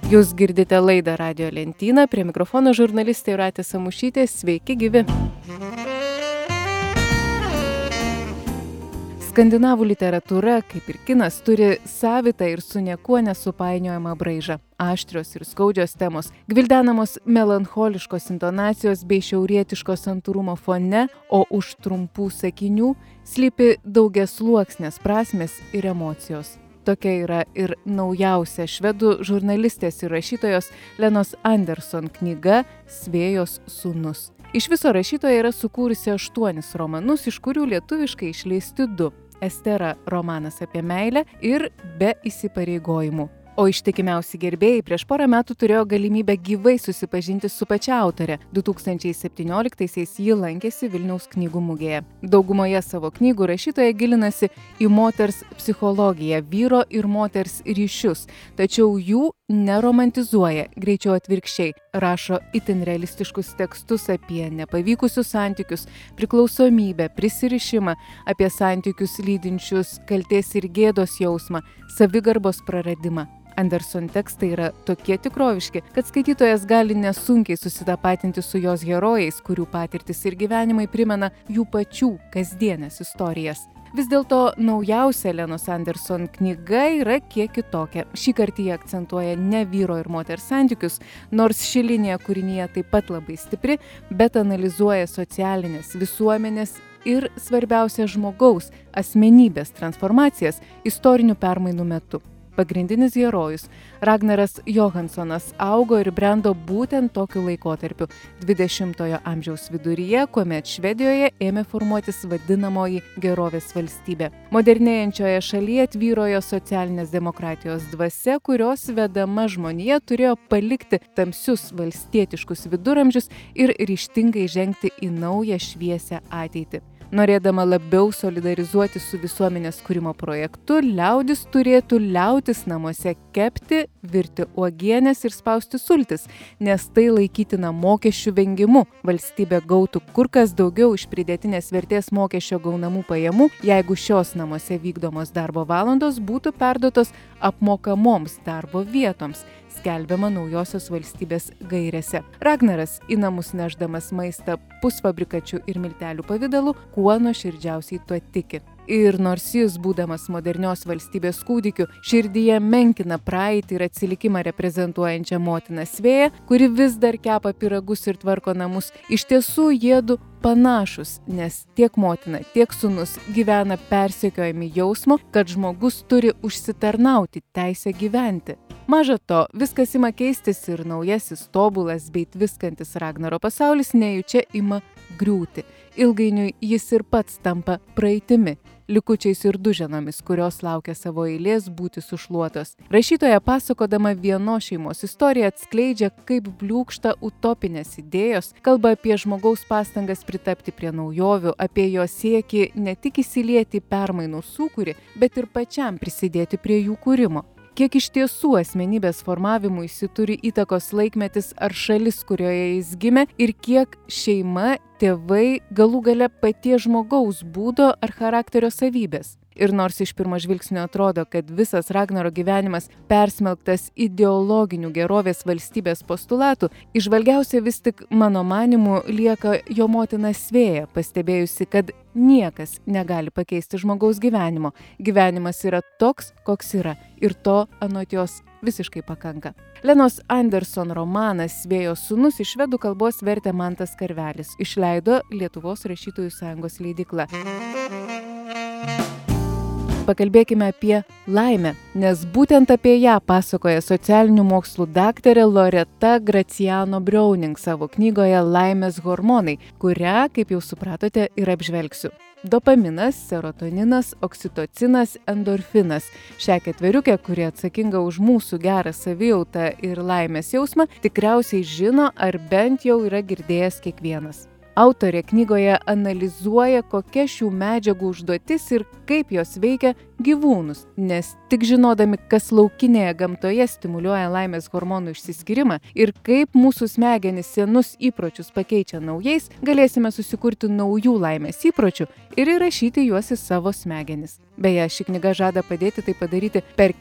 Jūs girdite laidą Radijo lentyną, prie mikrofono žurnalistė Jūratė Samušytė. Sveiki gyvi! Skandinavų literatūra, kaip ir kinas, turi savitą ir su niekuo nesupainiojamą braižą. Aštrios ir skaudžios temos, gvildenamos melancholiškos intonacijos bei šiaurietiško santūrumo fone, o už trumpų sakinių slypi daugiasluoksnės prasmės ir emocijos. Tokia yra ir naujausia švedų žurnalistės ir rašytojos Lenos Anderson knyga Svėjos sūnus. Iš viso rašytoja yra sukūrusi 8 romanus, iš kurių lietuviškai išleisti 2. Estera romanas apie meilę ir Be įsipareigojimų. O ištikimiausi gerbėjai prieš porą metų turėjo galimybę gyvai susipažinti su pačia autore. 2017-aisiais ji lankėsi Vilniaus knygų mugėje. Daugumoje savo knygų rašytoja gilinasi į moters psichologiją, vyro ir moters ryšius, tačiau jų neromantizuoja, greičiau atvirkščiai. Rašo itin realistiškus tekstus apie nepavykusius santykius, priklausomybę, prisirišimą, apie santykius lydinčius kaltės ir gėdos jausmą, savigarbos praradimą. Anderson tekstai yra tokie tikroviški, kad skaitytojas gali nesunkiai susitapatinti su jos herojais, kurių patirtis ir gyvenimai primena jų pačių kasdienės istorijas. Vis dėlto naujausia Lenos Anderson knyga yra kiek kitokia. Šį kartą jie akcentuoja ne vyro ir moters santykius, nors ši linija kūrinyje taip pat labai stipri, bet analizuoja socialinės, visuomenės ir svarbiausia žmogaus asmenybės transformacijas istorinių permainų metu. Pagrindinis herojus Ragnaras Johanssonas augo ir brendo būtent tokiu laikotarpiu 20-ojo amžiaus viduryje, kuomet Švedijoje ėmė formuotis vadinamoji gerovės valstybė. Modernėjančioje šalyje tvyrojo socialinės demokratijos dvasia, kurios vedama žmonija turėjo palikti tamsius valstietiškus viduramžius ir ryžtingai žengti į naują šviesią ateitį. Norėdama labiau solidarizuoti su visuomenės kūrimo projektu, liaudis turėtų liautis namuose kepti, virti uogienes ir spausti sultis, nes tai laikytina mokesčių vengimu. Valstybė gautų kur kas daugiau iš pridėtinės vertės mokesčio gaunamų pajamų, jeigu šios namuose vykdomos darbo valandos būtų perduotos apmokamoms darbo vietoms, skelbiama naujosios valstybės gairėse. Ragnaras į namus nešdamas maistą pusfabrikačių ir miltelių pavidalu, kuo nuoširdžiausiai tuo tiki. Ir nors jis, būdamas modernios valstybės kūdikiu, širdyje menkina praeitį ir atsilikimą reprezentuojančią motiną Svėją, kuri vis dar kepa pyragus ir tvarko namus, iš tiesų jiedu panašus, nes tiek motina, tiek sūnus gyvena persekiojami jausmo, kad žmogus turi užsitarnauti teisę gyventi. Maža to, viskas ima keistis ir naujasis tobulas bei tviskantis Ragnaro pasaulis nejučia ima griūti. Ilgainiui jis ir pats tampa praeitimi, likučiais ir duženomis, kurios laukia savo eilės būti sušluotos. Rašytoja pasakodama vienos šeimos istoriją atskleidžia, kaip bliūkšta utopinės idėjos, kalba apie žmogaus pastangas pritapti prie naujovių, apie jo siekį ne tik įsilieti į permainų sūkurį, bet ir pačiam prisidėti prie jų kūrimo. Kiek iš tiesų asmenybės formavimuisi turi įtakos laikmetis ar šalis, kurioje jis gimė, ir kiek šeima, tėvai, galų gale paties žmogaus būdo ar charakterio savybės. Ir nors iš pirmo žvilgsnio atrodo, kad visas Ragnaro gyvenimas persmelktas ideologinių gerovės valstybės postulatų, įžvalgiausia vis tik, mano manimu, lieka jo motina Svėja, pastebėjusi, kad niekas negali pakeisti žmogaus gyvenimo. Gyvenimas yra toks, koks yra, ir to anot jos visiškai pakanka. Lenos Anderson romanas Svėjos sūnus iš švedų kalbos vertė Mantas Karvelis, išleido Lietuvos rašytojų sąjungos leidykla. Pakalbėkime apie laimę, nes būtent apie ją pasakoja socialinių mokslų daktarė Loreta Graciano Browning savo knygoje Laimės hormonai, kurią, kaip jau supratote, ir apžvelgsiu. Dopaminas, serotoninas, oksitocinas, endorfinas. Šią ketveriukę, kuri atsakinga už mūsų gerą savijautą ir laimės jausmą, tikriausiai žino ar bent jau yra girdėjęs kiekvienas. Autorė knygoje analizuoja, kokia šių medžiagų užduotis ir kaip jos veikia gyvūnus, nes tik žinodami, kas laukinėje gamtoje stimuliuoja laimės hormonų išsiskyrimą ir kaip mūsų smegenys senus įpročius pakeičia naujais, galėsime susikurti naujų laimės įpročių ir įrašyti juos į savo smegenis. Beje, ši knyga žada padėti tai padaryti per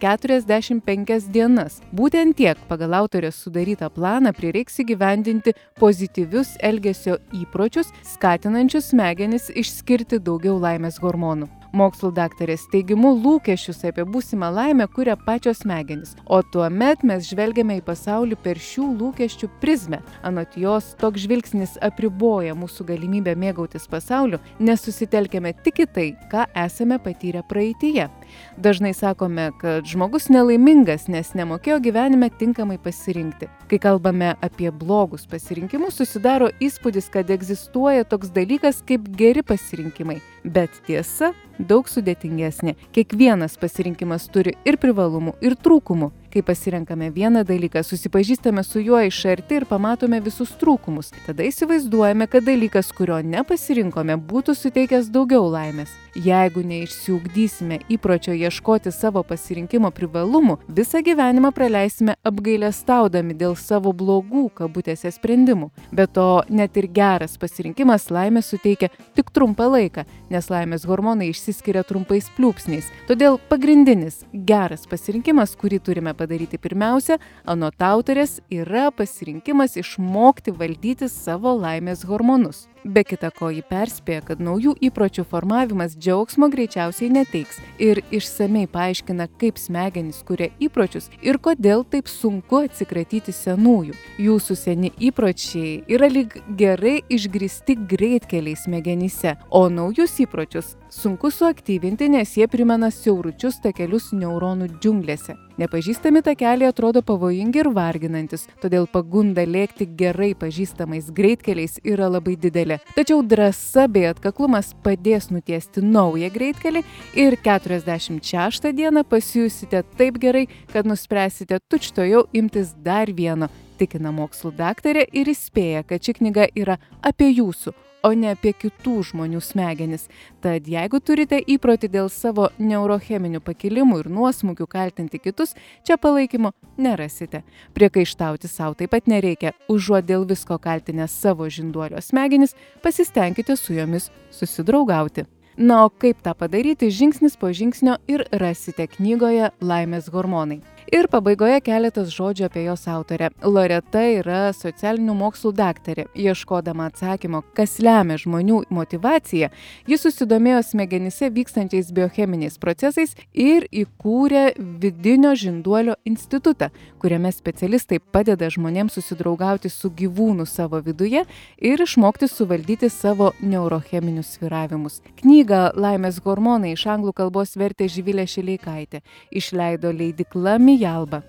45 dienas. Būtent tiek pagal autorės sudarytą planą prireiks įgyvendinti pozityvius elgesio įpročius, skatinančius smegenis išskirti daugiau laimės hormonų. Mokslų daktarės teigimu, lūkesčius apie būsimą laimę kuria pačios smegenys, o tuomet mes žvelgiame į pasaulį per šių lūkesčių prizmę. Anot jos, toks žvilgsnis apriboja mūsų galimybę mėgautis pasauliu, nes susitelkėme tik į tai, ką esame patyrę praeityje. Dažnai sakome, kad žmogus nelaimingas, nes nemokėjo gyvenime tinkamai pasirinkti. Kai kalbame apie blogus pasirinkimus, susidaro įspūdis, kad egzistuoja toks dalykas kaip geri pasirinkimai. Bet tiesa daug sudėtingesnė. Kiekvienas pasirinkimas turi ir privalumų, ir trūkumų. Kai pasirenkame vieną dalyką, susipažįstame su juo iš arti ir pamatome visus trūkumus. Tada įsivaizduojame, kad dalykas, kurio nepasirinkome, būtų suteikęs daugiau laimės. Jeigu neišsiugdysime įpročio ieškoti savo pasirinkimo privalumų, visą gyvenimą praleisime apgailestaudami dėl savo blogų kabutėse sprendimų. Be to, net ir geras pasirinkimas laimę suteikia tik trumpą laiką, nes laimės hormonai išsiskiria trumpais pliūpsniais. Todėl pagrindinis geras pasirinkimas, kurį turime padaryti pirmiausia, anot autorės, yra pasirinkimas išmokti valdyti savo laimės hormonus. Be kita ko, ji perspėja, kad naujų įpročių formavimas džiaugsmo greičiausiai neteiks ir išsamei paaiškina, kaip smegenys kuria įpročius ir kodėl taip sunku atsikratyti senųjų. Jūsų seni įpročiai yra lyg gerai išgrįsti greitkeliai smegenyse, o naujus įpročius sunku suaktyvinti, nes jie primena siauručius takelius neuronų džiunglėse. Nepažįstami takeliai atrodo pavojingi ir varginantis, todėl pagunda lėkti gerai pažįstamais greitkeliais yra labai didelė. Tačiau drąsa bei atkaklumas padės nutiesti naują greitkelį ir 46 dieną pasijusite taip gerai, kad nuspręsite tučtuojau imtis dar vieno, tikina mokslų daktarė ir įspėja, kad ši knyga yra apie jūsų, o ne apie kitų žmonių smegenis. Tad jeigu turite įprotį dėl savo neurocheminių pakilimų ir nuosmukių kaltinti kitus, čia palaikymo nerasite. Priekaištauti savo taip pat nereikia. Užuot dėl visko kaltinę savo žinduolio smegenis, pasistengkite su jomis susidraugauti. Na, o kaip tą padaryti, žingsnis po žingsnio ir rasite knygoje Laimės hormonai. Ir pabaigoje keletas žodžių apie jos autorę. Loreta yra socialinių mokslų daktarė. Ieškodama atsakymo, kas lemia žmonių motyvaciją, ji susidomėjo smegenyse vykstančiais biocheminiais procesais ir įkūrė vidinio žinduolio institutą, kuriame specialistai padeda žmonėms susidraugauti su gyvūnu savo viduje ir išmokti suvaldyti savo neurocheminius svyravimus. Knygą Laimės hormonai iš anglų kalbos vertė Živilė Šileikaitė. Išleido leidykla Mijalba.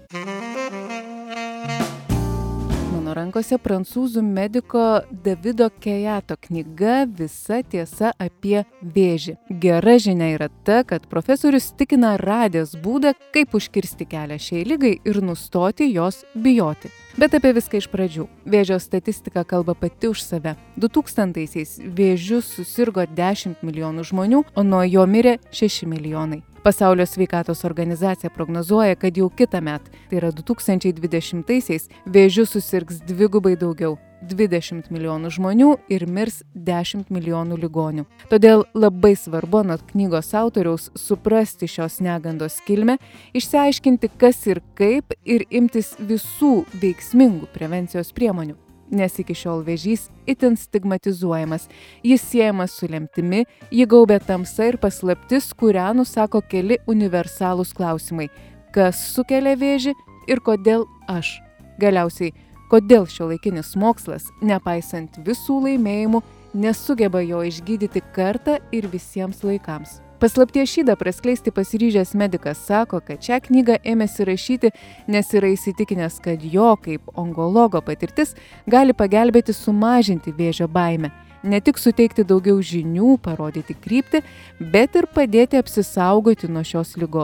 Mano rankose prancūzų mediko Davido Kejato knyga Visa tiesa apie vėžį. Gera žinia yra ta, kad profesorius tikina radęs būdą, kaip užkirsti kelią šiai ligai ir nustoti jos bijoti. Bet apie viską iš pradžių. Vėžio statistika kalba pati už save. 2000-aisiais vėžiu susirgo 10 milijonų žmonių, o nuo jo mirė 6 milijonai. Pasaulio sveikatos organizacija prognozuoja, kad jau kitąmet, tai yra 2020-aisiais, vėžiu susirgs dvigubai daugiau – 20 milijonų žmonių ir mirs 10 milijonų ligonių. Todėl labai svarbu anot knygos autoriaus suprasti šios negandos kilmę, išsiaiškinti kas ir kaip ir imtis visų veiksmingų prevencijos priemonių. Nes iki šiol vėžys itin stigmatizuojamas. Jis siejamas su lemtimi, jį gaubia tamsa ir paslaptis, kurią nusako keli universalūs klausimai. Kas sukelia vėžį ir kodėl aš? Galiausiai, kodėl šiuolaikinis mokslas, nepaisant visų laimėjimų, nesugeba jo išgydyti kartą ir visiems laikams. Paslapties šydą praskleisti pasiryžęs medikas sako, kad šią knygą ėmėsi rašyti, nes yra įsitikinęs, kad jo kaip onkologo patirtis gali pagelbėti sumažinti vėžio baimę. Ne tik suteikti daugiau žinių, parodyti kryptį, bet ir padėti apsisaugoti nuo šios ligos.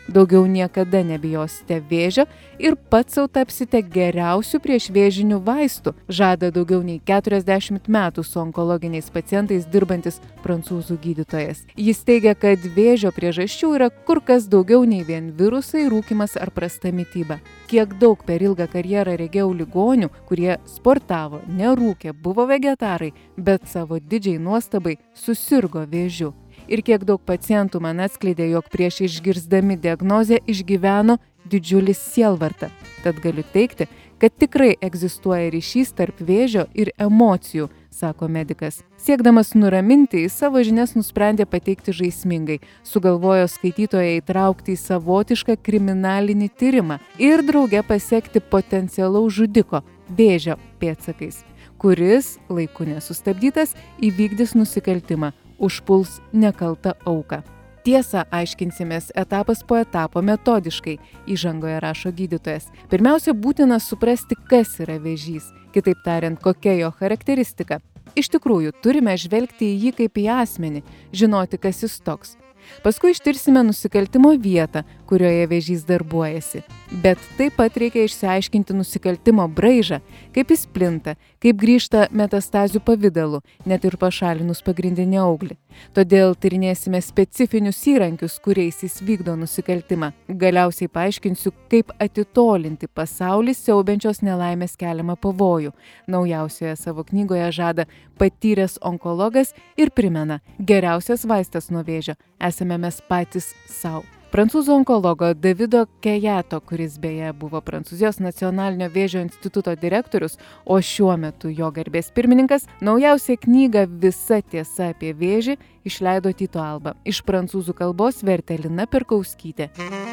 Daugiau niekada nebijosite vėžio ir pats sau tapsite geriausiu priešvėžiniu vaistu, žada daugiau nei 40 metų su onkologiniais pacientais dirbantis prancūzų gydytojas. Jis teigia, kad vėžio priežasčių yra kur kas daugiau nei vien virusai, rūkymas ar prasta mityba. Kiek daug per ilgą karjerą regėjau ligonių, kurie sportavo, nerūkė, buvo vegetarai, bet savo didžiai nuostabai susirgo vėžiu. Ir kiek daug pacientų man atskleidė, jog prieš išgirsdami diagnozę išgyveno didžiulį sielvartą. Tad galiu teigti, kad tikrai egzistuoja ryšys tarp vėžio ir emocijų, sako medikas. Siekdamas nuraminti, į savo žinias nusprendė pateikti žaismingai. Sugalvojo skaitytoją įtraukti į savotišką kriminalinį tyrimą ir drauge pasekti potencialaus žudiko vėžio pėdsakais, kuris, laiku nesustabdytas, įvykdys nusikaltimą, užpuls nekaltą auką. Tiesą aiškinsimės etapas po etapo metodiškai, įžangoje rašo gydytojas. Pirmiausia, būtina suprasti, kas yra vėžys, kitaip tariant, kokia jo charakteristika. Iš tikrųjų, turime žvelgti į jį kaip į asmenį, žinoti, kas jis toks. Paskui ištirsime nusikaltimo vietą, kurioje vėžys darbuojasi. Bet taip pat reikia išsiaiškinti nusikaltimo braižą, kaip jis plinta, kaip grįžta metastazių pavidalu, net ir pašalinus pagrindinį auglį. Todėl tyrinėsime specifinius įrankius, kuriais jis vykdo nusikaltimą. Galiausiai paaiškinsiu, kaip atitolinti pasaulį siaubiančios nelaimės keliamą pavojų. Naujausioje savo knygoje žada patyręs onkologas ir primena, geriausias vaistas nuo vėžio esame mes patys sau. Prancūzų onkologo Davido Kejato, kuris beje buvo Prancūzijos nacionalinio vėžio instituto direktorius, o šiuo metu jo garbės pirmininkas, naujausią knygą Visa tiesa apie vėžį išleido Tyto Alba. Iš prancūzų kalbos vertė Lina Perkauskytė.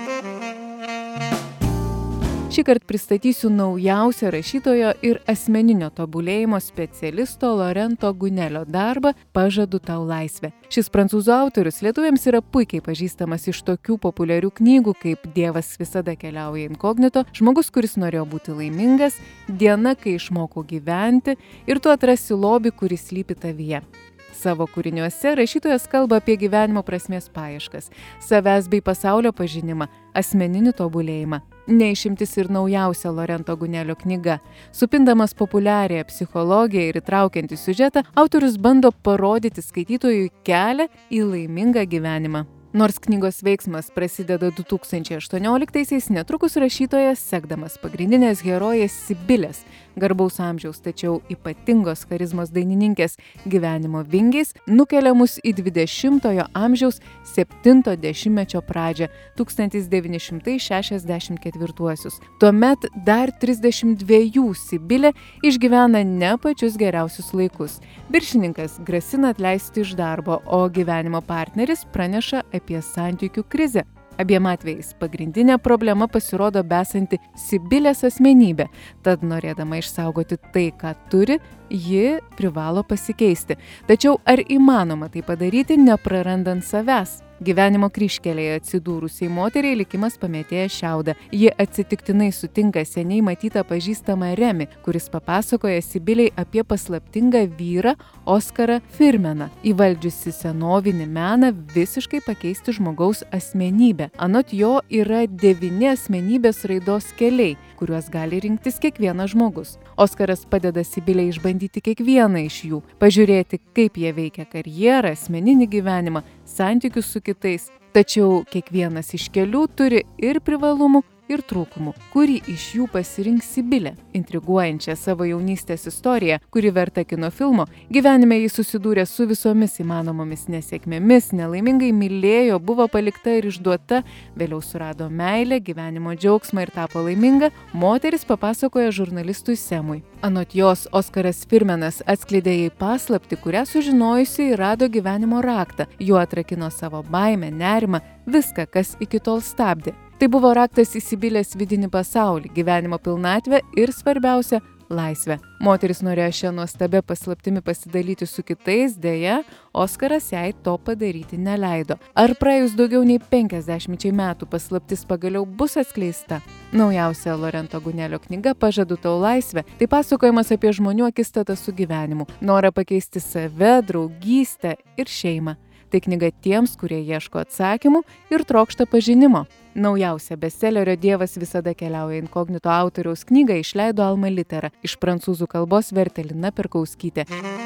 Šįkart pristatysiu naujausią rašytojo ir asmeninio tobulėjimo specialisto Lorento Gunelio darbą Pažadu tau laisvę. Šis prancūzų autorius lietuviams yra puikiai pažįstamas iš tokių populiarių knygų kaip Dievas visada keliauja inkognito, Žmogus, kuris norėjo būti laimingas, Diena, kai išmokau gyventi ir Tu atrasi lobį, kuris slypi tavyje. Savo kūriniuose rašytojas kalba apie gyvenimo prasmės paieškas, savęs bei pasaulio pažinimą, asmeninį tobulėjimą. Neišimtis ir naujausia Lorento Gunelio knyga. Supindamas populiariąją psichologiją ir įtraukiantį siužetą, autorius bando parodyti skaitytojui kelią į laimingą gyvenimą. Nors knygos veiksmas prasideda 2018-aisiais, netrukus rašytojas, sekdamas pagrindinės herojės Sibilės, garbaus amžiaus, tačiau ypatingos charizmos dainininkės gyvenimo vingiais, nukelia mus į 20-ojo amžiaus 70-mečio pradžią, 1964-uosius. Tuomet dar 32 Sibilė išgyvena ne pačius geriausius laikus. Viršininkas grasina atleisti iš darbo, o gyvenimo partneris praneša apie santykių krizę. Abiem atvejais pagrindinė problema pasirodo besanti Sibilės asmenybė, tad norėdama išsaugoti tai, ką turi, ji privalo pasikeisti. Tačiau ar įmanoma tai padaryti, neprarandant savęs? Gyvenimo kryžkelėje atsidūrusiai moteriai likimas pamėtėja šiaudą. Ji atsitiktinai sutinka seniai matytą pažįstamą Remi, kuris papasakoja Sibilei apie paslaptingą vyrą Oskarą Firmeną, įvaldžiusi senovinį meną visiškai pakeisti žmogaus asmenybę. Anot jo yra 9 asmenybės raidos keliai, kuriuos gali rinktis kiekvienas žmogus. Oskaras padeda Sibilei išbandyti kiekvieną iš jų, pažiūrėti, kaip jie veikia karjerą, asmeninį gyvenimą, santykius su kitais. Tačiau kiekvienas iš kelių turi ir privalumų, ir trūkumų. Kurį iš jų pasirinks Sibilė? Intriguojančią savo jaunystės istoriją, kuri verta kino filmo, gyvenime jis susidūrė su visomis įmanomomis nesėkmėmis, nelaimingai mylėjo, buvo palikta ir išduota, vėliau surado meilę, gyvenimo džiaugsmą ir tapo laiminga, moteris papasakoja žurnalistui Semui. Anot jos, Oskaras Firmenas atskleidė jai paslaptį, kurią sužinojusi rado gyvenimo raktą. Juo atrakino savo baimę, nerimą, viską, kas iki tol stabdė. Tai buvo raktas į Sibilės vidinį pasaulį, gyvenimo pilnatvę ir svarbiausia – laisvę. Moteris norėjo šią nuostabią paslaptimi pasidalyti su kitais, deja, Oskaras jai to padaryti neleido. Ar praėjus daugiau nei 50 metų paslaptis pagaliau bus atskleista? Naujausia Lorento Gunelio knyga Pažadu tau laisvę. Tai pasakojimas apie žmonių akistatą su gyvenimu, norą pakeisti save, draugystę ir šeimą. Tai knyga tiems, kurie ieško atsakymų ir trokšta pažinimo. Naujausią bestsellerio Dievas visada keliauja inkognito autoriaus knygą išleido Alma Litera. Iš prancūzų kalbos vertė Lina Perkauskytė.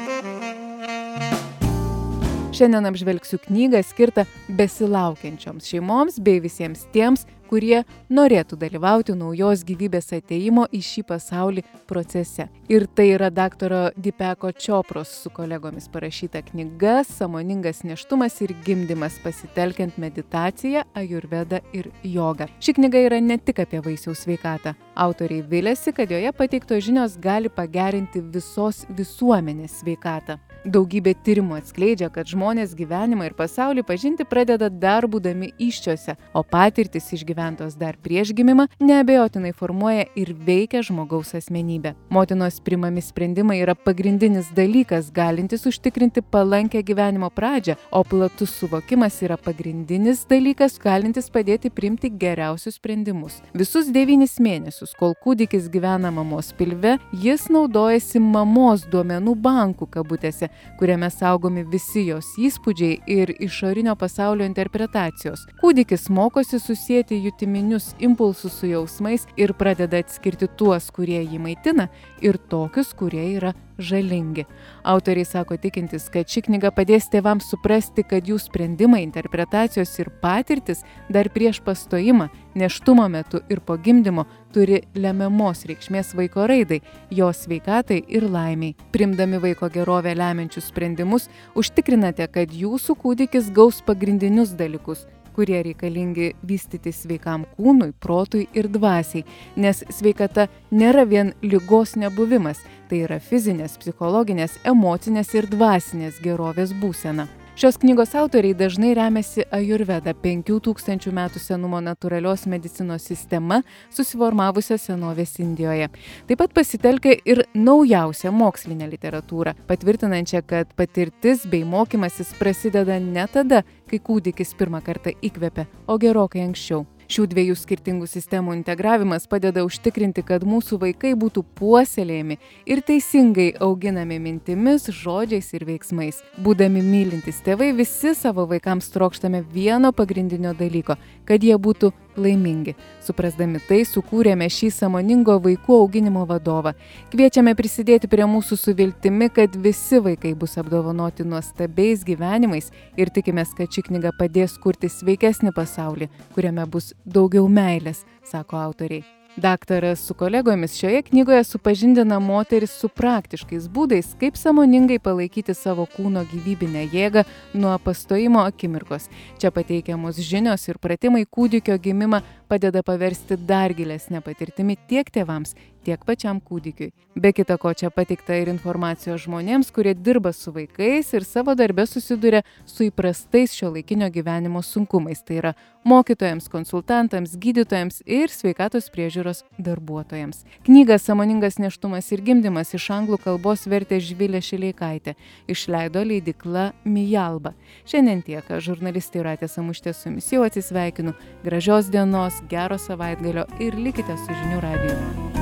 Šiandien apžvelgsiu knygą skirtą besilaukiančioms šeimoms bei visiems tiems, kurie norėtų dalyvauti naujos gyvybės atėjimo į šį pasaulį procese. Ir tai yra daktaro Dipeko Čopros su kolegomis parašyta knyga Sąmoningas nėštumas ir gimdymas pasitelkiant meditaciją, ajurvedą ir jogą. Ši knyga yra ne tik apie vaisiaus sveikatą. Autoriai viliasi, kad joje pateiktos žinios gali pagerinti visos visuomenės sveikatą. Daugybė tyrimų atskleidžia, kad žmonės gyvenimą ir pasaulį pažinti pradeda dar būdami įsčiose, o patirtis išgyventos dar prieš gimimą neabejotinai formuoja ir veikia žmogaus asmenybę. Motinos priimami sprendimai yra pagrindinis dalykas, galintis užtikrinti palankę gyvenimo pradžią, o platus suvokimas yra pagrindinis dalykas, galintis padėti priimti geriausius sprendimus. Visus 9 mėnesius, kol kūdikis gyvena mamos pilve, jis naudojasi mamos duomenų bankų kabutėse, kuriame saugomi visi jos įspūdžiai ir išorinio pasaulio interpretacijos. Kūdikis mokosi susijęti jutiminius impulsus su jausmais ir pradeda atskirti tuos, kurie jį maitina, ir tokius, kurie yra žalingi. Autoriai sako tikintis, kad ši knyga padės tėvams suprasti, kad jų sprendimai, interpretacijos ir patirtis dar prieš pastojimą, nėštumo metu ir po gimdymo turi lemiamos reikšmės vaiko raidai, jo sveikatai ir laimiai. Priimdami vaiko gerovę lemiančius sprendimus, užtikrinate, kad jūsų kūdikis gaus pagrindinius dalykus, kurie reikalingi vystyti sveikam kūnui, protui ir dvasiai, nes sveikata nėra vien ligos nebuvimas, tai yra fizinės, psichologinės, emocinės ir dvasinės gerovės būsena. Šios knygos autoriai dažnai remiasi ajurveda 5000 metų senumo natūralios medicinos sistema, susiformavusią senovės Indijoje. Taip pat pasitelkia ir naujausią mokslinę literatūrą, patvirtinančią, kad patirtis bei mokymasis prasideda ne tada, kai kūdikis pirmą kartą įkvepia, o gerokai anksčiau. Šių dviejų skirtingų sistemų integravimas padeda užtikrinti, kad mūsų vaikai būtų puoselėjami ir teisingai auginami mintimis, žodžiais ir veiksmais. Būdami mylintys tėvai, visi savo vaikams trokštame vieno pagrindinio dalyko – kad jie būtų laimingi. Suprasdami tai, sukūrėme šį sąmoningo vaikų auginimo vadovą. Kviečiame prisidėti prie mūsų su viltimi, kad visi vaikai bus apdovanoti nuostabiais gyvenimais ir tikimės, kad ši knyga padės kurti sveikesnį pasaulį, kuriame bus daugiau meilės, sako autoriai. Daktaras su kolegomis šioje knygoje supažindina moteris su praktiškais būdais, kaip sąmoningai palaikyti savo kūno gyvybinę jėgą nuo pastojimo akimirkos. Čia pateikiamos žinios ir pratimai kūdikio gimimą padeda paversti dar gilesnę patirtimi tiek tėvams, tiek pačiam kūdikiui. Be kita ko, čia pateikta ir informacijos žmonėms, kurie dirba su vaikais ir savo darbe susiduria su įprastais šiuolaikinio gyvenimo sunkumais. Tai yra mokytojams, konsultantams, gydytojams ir sveikatos priežiūros darbuotojams. Knygą Sąmoningas nėštumas ir gimdymas iš anglų kalbos vertė Živilė Šileikaitė. Išleido leidykla Mijalba. Šiandien tiek. Žurnalistė Jūratė Samuštė su jumis jau atsisveikinu. Gražios dienos, gero savaitgalio ir likite su Žinių radiju.